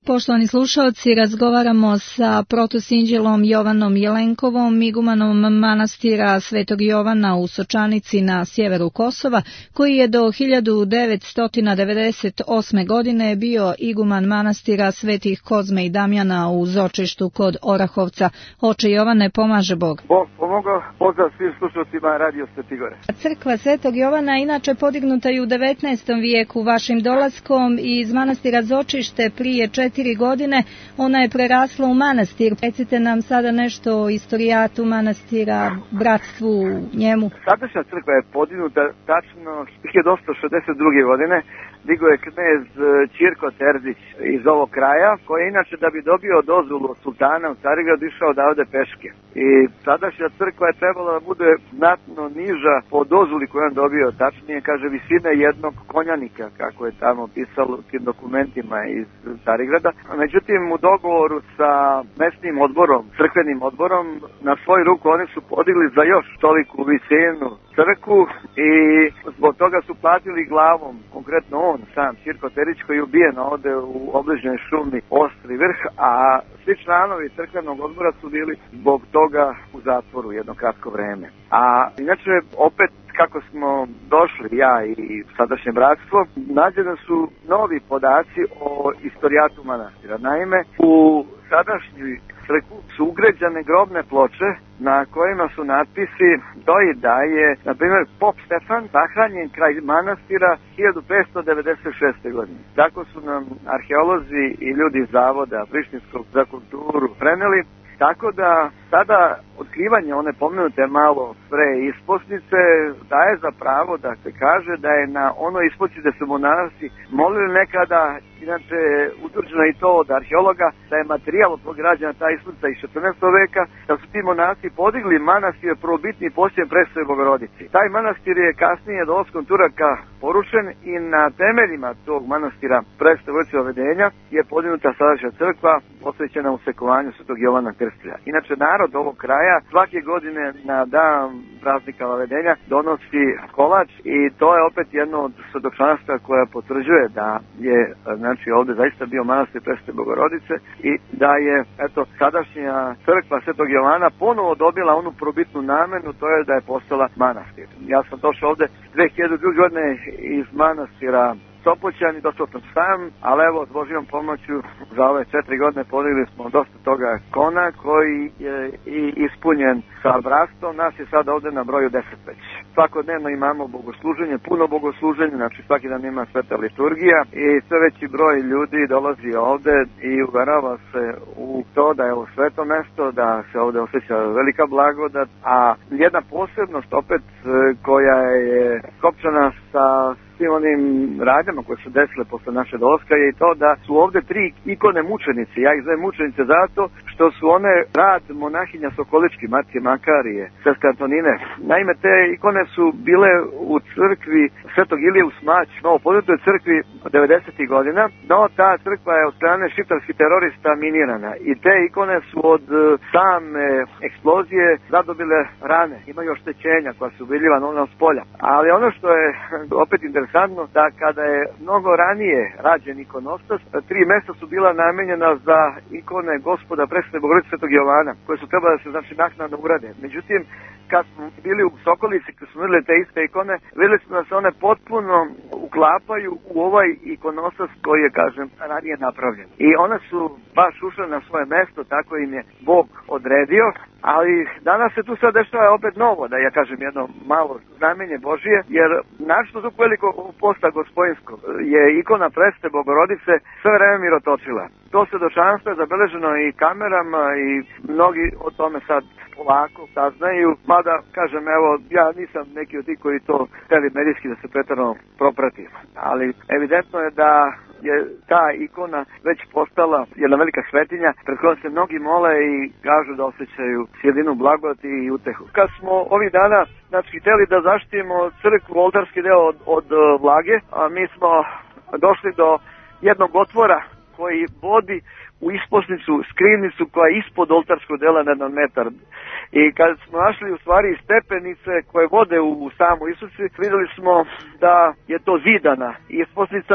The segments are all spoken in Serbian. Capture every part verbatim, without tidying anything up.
Poštovani slušalci, razgovaramo sa protosinđelom Jovanom Jelenkovom, igumanom manastira Svetog Jovana u Sočanici na sjeveru Kosova, koji je do hiljadu devetsto devedeset osme. godine bio iguman manastira Svetih Kozme i Damjana u Zočištu kod Orahovca. Oče Jovane, pomaže Bog. Bog pomogao, pozdrav svim slušalcima Radio Svetigore. Crkva Svetog Jovana inače podignuta i u devetnaestom vijeku vašim dolaskom iz manastira Zočište prije četiri godine, ona je prerasla u manastir. Recite nam sada nešto o istorijatu manastira, bratstvu njemu. Sadašnja crkva je podignuta tačno hiljadu osamsto šezdeset druge. godine. Digo je knez Ćirko Terzić iz ovog kraja, koji je inače da bi dobio dozvolu od sultana u Carigradu išao odavde peške. I sadašnja crkva je trebala da bude znatno niža po dozvoli koju on dobio, tačnije kaže visine jednog konjanika, kako je tamo pisalo u tim dokumentima iz Carigrada. Međutim, u dogovoru sa mesnim odborom, crkvenim odborom, na svoju ruku oni su podigli za još toliku visinu crkvu i zbog toga su platili glavom, konkretno on sam, Ćirko Terić, koji je ubijen ovde u obližnjoj šumi Ostri vrh, a svi članovi crkvenog odbora su bili zbog toga u zatvoru jedno kratko vreme. A inače, opet kako smo došli, ja i sadašnje bratstvo, nađene su novi podaci o istorijatu manastira. Naime, u sadašnjoj crkvu su ugrađene grobne ploče na kojima su natpisi stoji da je, na primjer, pop Stefan sahranjen kraj manastira hiljadu petsto devedeset šeste. godine. Tako su nam arheolozi i ljudi iz Zavoda Prištinskog za kulturu preneli. Tako da sada otkrivanje one pomenute malo pre isposnice daje za pravo da se kaže da je na onoj isposnici da su monasi molili nekada, inače utvrđeno i to od arheologa, da je materijal pograđena ta isposnica iz četrnaestog. veka, da su ti monasi podigli manastir prvobitni posljednje Presvetoj Bogorodici. Taj manastir je kasnije dolaskom Turaka porušen i na temeljima tog manastira Presvetoj Bogorodice Ovedenja je podignuta sadašnja crkva posvećena usekovanju Svetog Jovana Krstitelja. Inače, narod ovog kraja svake godine na dan praznika Vavedenja donosi kolač i to je opet jedno od svedočanstva koja potvrđuje da je znači ovde zaista bio manastir Presvete Bogorodice i da je eto sadašnja crkva Svetog Jovana ponovo dobila onu probitnu namenu, to je da je postala manastir. Ja sam došao ovde dve hiljade druge. godine iz manastira Sopoćan i došao sam sam, ali evo s Božjom pomoću za ove četiri godine podigli smo dosta toga kona koji je i ispunjen sa bratstvom. Nas je sad ovde na broju deset već. Svakodnevno imamo bogosluženje, puno bogosluženje, znači svaki dan ima sveta liturgija i sve veći broj ljudi dolazi ovde i uverava se u to da je ovo sveto mesto, da se ovde osjeća velika blagodat, a jedna posebnost opet koja je skopčana sa svim onim radnjama koje su desile posle naše dolaska je i to da su ovde tri ikone mučenice. Ja ih zovem mučenice zato što su one rad monahinja Sokolički, Matije Makarije, Sestke Antonine. Naime, te ikone su bile u crkvi Svetog Ilije u Smać, novo podigutoj crkvi devedesetih. godina, no ta crkva je od strane šiptarskih terorista minirana i te ikone su od same eksplozije zadobile rane, imaju oštećenja koja su vidljiva na s polja. Ali ono što je opet interesantno, da kada je mnogo ranije rađen ikonostas, tri mesta su bila namenjena za ikone Gospoda Presvete Bogorodice Svetog Jovana, koje su trebale da se znači naknadno urade. Međutim, kad smo bili u Sokolici, kad smo videli te iste ikone, videli smo da se one potpuno uklapaju u ovaj ikonostas koji je, kažem, ranije napravljen. I one su baš ušle na svoje mesto, tako im je Bog odredio, ali danas se tu sad dešava opet novo, da ja kažem jedno malo znamenje Božije, jer našto zbog velikog posta gospodinskog je ikona Presvete Bogorodice sve vreme mirotočila. To svedočanstvo je zabeleženo i kamerama i mnogi o tome sad polako saznaju, mada, kažem, evo, ja nisam neki od tih koji to hteli medijski da se pretarano proprati, ali evidentno je da je ta ikona već postala jedna velika svetinja pred kojom se mnogi mole i kažu da osjećaju sjedinu blagodati i utehu. Kad smo ovih dana znači hteli da zaštitimo crkvu, oltarski deo od, od vlage, a mi smo došli do jednog otvora koji vodi u isposnicu, skrivnicu koja je ispod oltarskog dela na jedan metar. I kad smo našli u stvari stepenice koje vode u samu isposnici, videli smo da je to zidana isposnica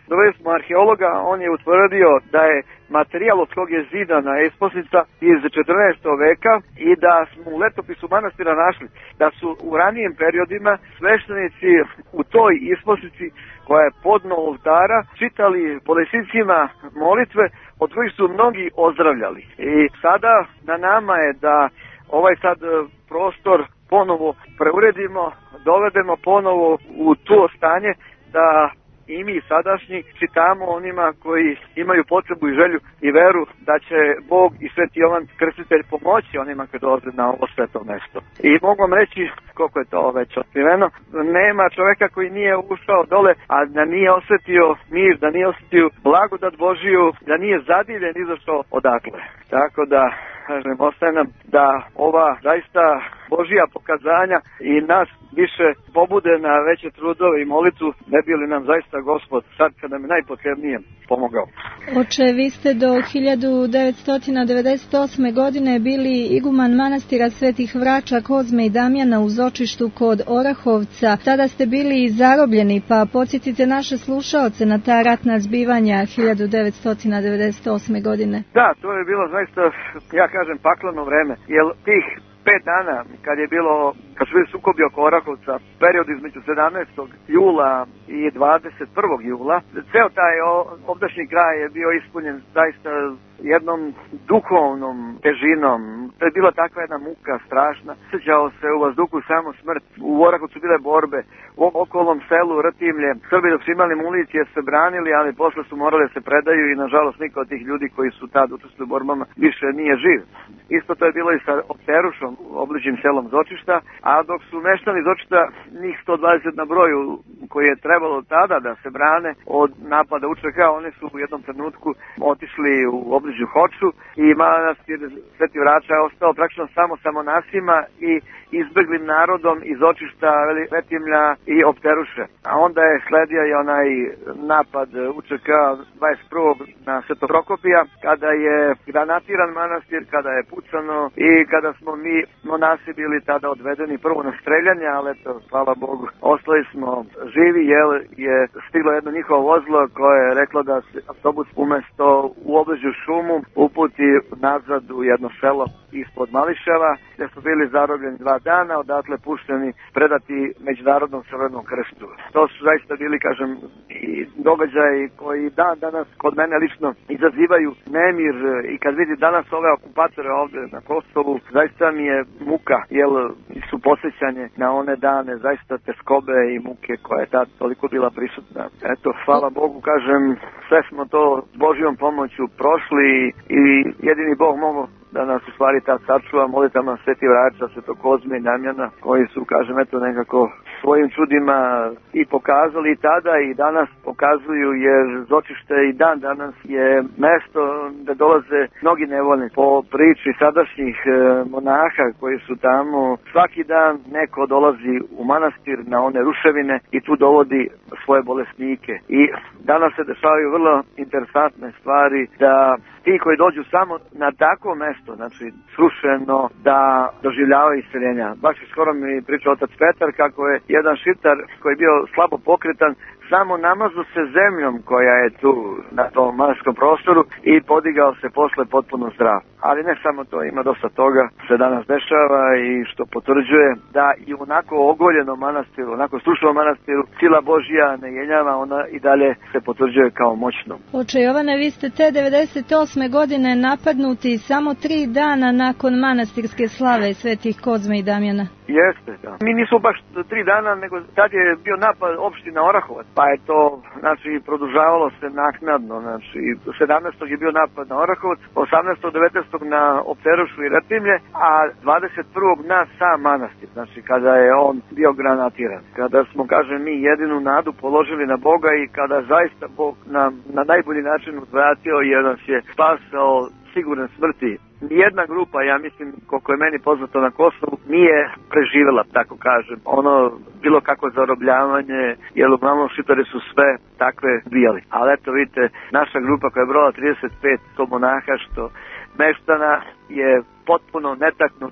Doveli smo arheologa, on je utvrdio da je materijal od kog je zidana isposnica iz četrnaestog veka i da smo u letopisu manastira našli da su u ranijim periodima sveštenici u toj isposnici koja je podno oltara čitali bolesnicima molitve od kojih su mnogi ozdravljali. I sada na nama je da ovaj sad prostor ponovo preuredimo, dovedemo ponovo u to stanje da i mi sadašnji čitamo onima koji imaju potrebu i želju i veru da će Bog i Sveti Jovan Krstitelj pomoći onima koji dolaze na ovo sveto mesto. I mogu vam reći, koliko je to već otkriveno, nema čoveka koji nije ušao dole, a da nije osjetio mir, da nije osjetio blagodat Božiju, da nije zadivljen izašao odakle. Tako da, kažem, ostaje nam da ova zaista Božija pokazanja i nas više pobude na veće trudove i molitvu, ne bi li nam zaista Gospod sad kad nam je najpotrebnije pomogao. Oče, vi ste do hiljadu devetsto devedeset osme. godine bili iguman manastira Svetih Vrača, Kozme i Damjana u Zočištu kod Orahovca. Tada ste bili zarobljeni, pa podsjetite naše slušaoce na ta ratna zbivanja hiljadu devetsto devedeset osme. godine. Da, to je bilo zaista, ja kažem, pakleno vreme, jer tih pet dana kad je bilo, kad su bili sukobi oko Orahovca, period između sedamnaestog jula i dvadeset prvog jula, ceo taj ovdašnji kraj je bio ispunjen zaista jednom duhovnom težinom. To je bila takva jedna muka strašna. Osjećao se u vazduhu samo smrt. U Orahovcu bile borbe. U okolnom selu Rtimlje Srbi dok su imali municije se branili, ali posle su morali se predaju i nažalost niko od tih ljudi koji su tad učestvovali u borbama više nije živ. Isto to je bilo i sa Opterušom, obližnjim selom Zočišta, a dok su meštani Zočišta, njih sto dvadeset na broju koji je trebalo tada da se brane od napada U Č K, oni su u jednom trenutku otišli u obližnju Hoču i manastir Sveti Vrača je ostao praktično samo sa monasima i izbeglim narodom iz Zočišta, Retimlja i Opteruše. A onda je sledio i onaj napad U Č K dvadeset prvog na Sveto Prokopija, kada je granatiran manastir, kada je pucano i kada smo mi monasi bili tada odvedeni prvo na streljanje, ali eto, hvala Bogu, ostali smo živi, jer je stiglo jedno njihovo vozilo koje je reklo da se autobus umesto u obližnju šumu uputi nazad u jedno selo ispod Mališeva, gde su bili zarobljeni dva dana, odatle pušteni, predati Međunarodnom Crvenom krstu. To su zaista bili, kažem, i događaji koji dan danas kod mene lično izazivaju nemir i kad vidi danas ove okupatore ovde na Kosovu, zaista mi je muka, jer su posjećanje na one dane, zaista teskobe i muke koja je tad toliko bila prisutna. Eto, hvala Bogu, kažem, sve smo to s Božjom pomoću prošli i jedini Bog mogu da nas u stvari tad sačuva molitama Sveti Vrača, Svetog Kozme i Damjana, koji su, kažem, eto nekako svojim čudima i pokazali i tada i danas pokazuju, jer Zočište i dan danas je mesto da dolaze mnogi nevoljni. Po priči sadašnjih monaha koji su tamo, svaki dan neko dolazi u manastir na one ruševine i tu dovodi svoje bolesnike. I danas se dešavaju vrlo interesantne stvari da ti koji dođu samo na takvo mesto, znači srušeno, da doživljavaju isceljenja. Baš skoro mi pričao otac Petar kako je jedan šiptar koji je bio slabo pokretan samo namazao se zemljom koja je tu na tom manastirskom prostoru i podigao se posle potpuno zdrav. Ali ne samo to, ima dosta toga se danas dešava i što potvrđuje da i onako ogoljenom manastiru, onako strušenom manastiru, sila Božja ne jenjava, ona i dalje se potvrđuje kao moćnom. Oče Jovane, vi ste te devedeset osme. godine napadnuti samo tri dana nakon manastirske slave Svetih Kozme i Damjana. Jeste, da. Mi nisu baš tri dana, nego tad je bio napad opština Orahovac, pa je to, znači, produžavalo se naknadno, znači, sedamnaestog je bio napad na Orahovac, osamnaestog devetnaestog na Opterušu i Retimlje, a dvadeset prvog na sam manastir, znači, kada je on bio granatiran. Kada smo, kažem, mi jedinu nadu položili na Boga i kada zaista Bog nam na najbolji način uzvratio jer nas je spasao sigurne smrti. Nijedna grupa, ja mislim, koliko je meni poznato na Kosovu, nije preživjela, tako kažem, ono bilo kako zarobljavanje, jer uglavnom šiptari su sve takve bijali. Ali eto, vidite, naša grupa koja je brojala trideset pet monaha, što meštana, je potpuno netaknuta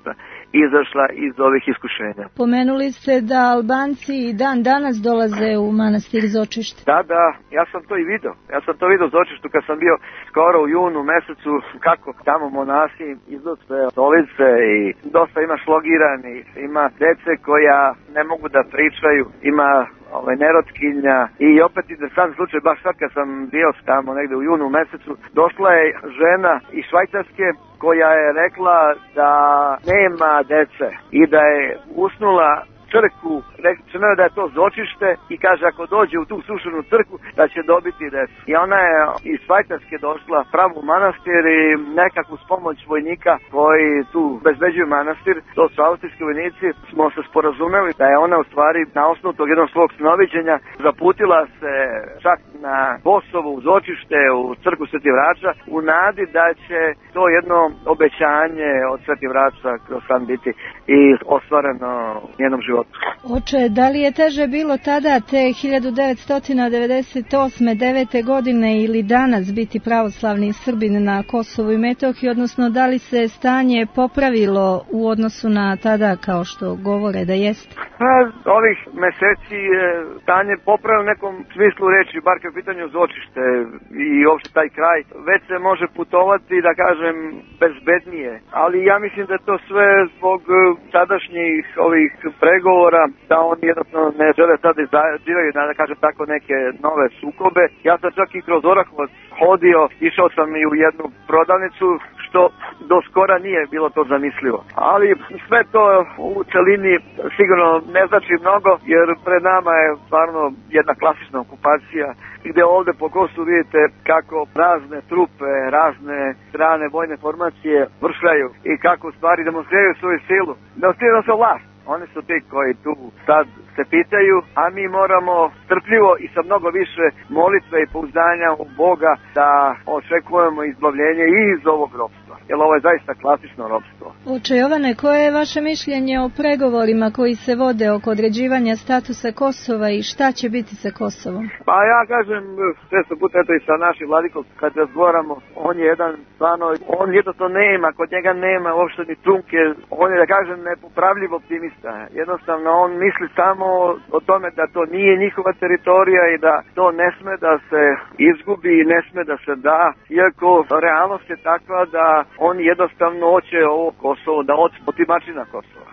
izašla iz ovih iskušenja. Pomenuli ste da Albanci i dan danas dolaze u manastir Zočište. Da, da, ja sam to i video. Ja sam to video u Zočištu kad sam bio skoro u junu mesecu, kako tamo monasi iznose stolice i dosta ima šlogiranih, ima dece koja ne mogu da pričaju, ima ovaj, nerotkinja i opet interesantni slučaj, baš sad kad sam bio tamo negde u junu mesecu, došla je žena iz Švajcarske koja je rekla da nema dece i da je usnula crkvu, rečeno je da je to Zočište i kaže ako dođe u tu sušenu crkvu da će dobiti decu. I ona je iz Švajcarske došla pravo u manastir i nekako s pomoć vojnika koji tu bezbeđuju manastir, to su austrijski vojnici, smo se sporazumeli da je ona u stvari na osnovu tog jednog svog snoviđenja zaputila se čak na Kosovo, u Zočište, u crkvu Sveti Vrača, u nadi da će to jedno obećanje od Sveti Vrača kroz san biti i ostvareno u njenom životu. Oče, da li je teže bilo tada te hiljadu devetsto devedeset osme. devete godine ili danas biti pravoslavni Srbin na Kosovu i Metohiji, odnosno da li se stanje popravilo u odnosu na tada kao što govore da jeste? Pa, ovih meseci je stanje popravilo u nekom smislu reči, bar kad je pitanju Zočište i uopšte taj kraj, već se može putovati, da kažem, bezbednije. Ali ja mislim da je to sve zbog sadašnjih ovih pregovora, da oni jednostavno ne žele sad izazivaju, da kažem tako, neke nove sukobe. Ja sam čak i kroz Orahovac hodio, išao sam i u jednu prodavnicu, što do skora nije bilo to zamislivo. Ali sve to u celini sigurno ne znači mnogo, jer pred nama je stvarno jedna klasična okupacija, gde ovde po Kosovu vidite kako razne trupe, razne strane vojne formacije vršljaju i kako stvari demonstriraju svoju silu. Demonstriraju se vlast. Oni su ti koji tu sad se pitaju, a mi moramo strpljivo i sa mnogo više molitve i pouzdanja u Boga da očekujemo izbavljenje i iz ovog ropstva. Jer ovo je zaista klasično ropstvo. Oče Jovane, koje je vaše mišljenje o pregovorima koji se vode oko određivanja statusa Kosova i šta će biti sa Kosovom? Pa ja kažem, često puta eto i sa našim vladikom kad razgovaramo, on je jedan stvarno, on jednostavno nema, kod njega nema uopšte ni trunke, on je da kažem nepopravljiv optimista. Jednostavno on misli samo o tome da to nije njihova teritorija i da to ne sme da se izgubi i ne sme da se da, iako realnost je takva da on jednostavno hoće ovo Kosovo, da otimači na Kosova.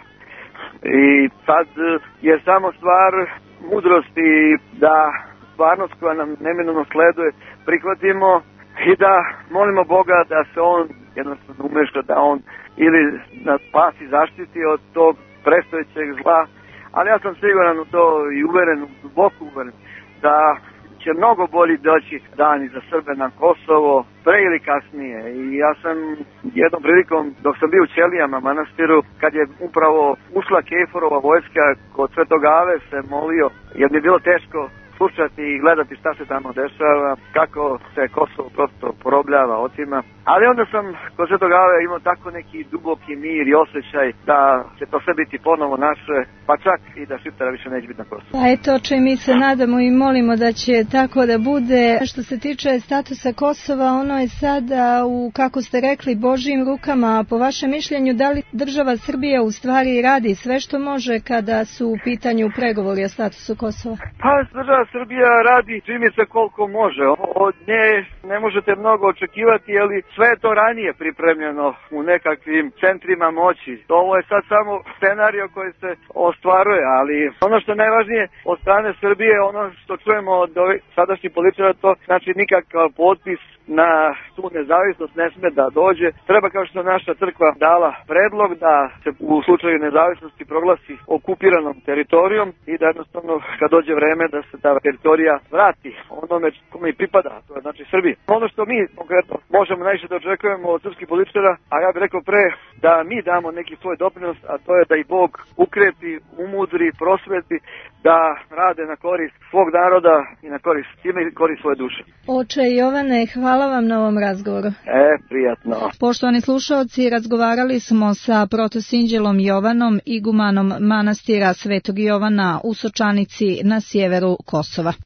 I sad je samo stvar mudrosti da stvarnost koja nam neminovno sleduje prihvatimo i da molimo Boga da se on jednostavno umeša, da on ili nas spasi, zaštiti od tog predstojećeg zla. Ali ja sam siguran u to i uveren, duboko uveren, da će mnogo bolji doći dani za Srbe na Kosovo, pre ili kasnije. I ja sam jednom prilikom, dok sam bio u Ćelijama manastiru, kad je upravo ušla Kejforova vojska kod Svetog Ave, se molio, jer mi je bilo teško slušati i gledati šta se tamo dešava, kako se Kosovo prosto porobljava, otima. Ali onda sam kod Svetog Ave imao tako neki duboki mir i osjećaj da će to sve biti ponovo naše, pa čak i da Šiptara više neće biti na Kosovu. Pa eto, oče, mi se nadamo i molimo da će tako da bude. Što se tiče statusa Kosova, ono je sada u, kako ste rekli, Božjim rukama. Po vašem mišljenju, da li država Srbija u stvari radi sve što može kada su u pitanju pregovori o statusu Kosova? Pa država Srbija radi čini se koliko može. Od nje ne možete mnogo očekivati, ali sve je to ranije pripremljeno u nekakvim centrima moći. Ovo je sad samo scenario koji se ostvaruje, ali ono što je najvažnije od strane Srbije, ono što čujemo od ovih sadašnjih političara, to znači nikakav potpis na tu nezavisnost ne sme da dođe. Treba, kao što naša crkva dala predlog, da se u slučaju nezavisnosti proglasi okupiranom teritorijom i da jednostavno kad dođe vreme da se ta teritorija vrati onome kome i pripada, to je znači Srbiji. Ono što mi konkretno možemo najviše da očekujemo od srpskih političara, a ja bih rekao pre da mi damo neki svoj doprinos, a to je da i Bog ukrepi, umudri, prosveti, da rade na korist svog naroda i na korist time i korist svoje duše. Oče Jovane, hvala vam na ovom razgovoru. E, prijatno. Poštovani slušaoci, razgovarali smo sa protosinđelom Jovanom, igumanom manastira Svetog Jovana u Sočanici na sjeveru Kosova.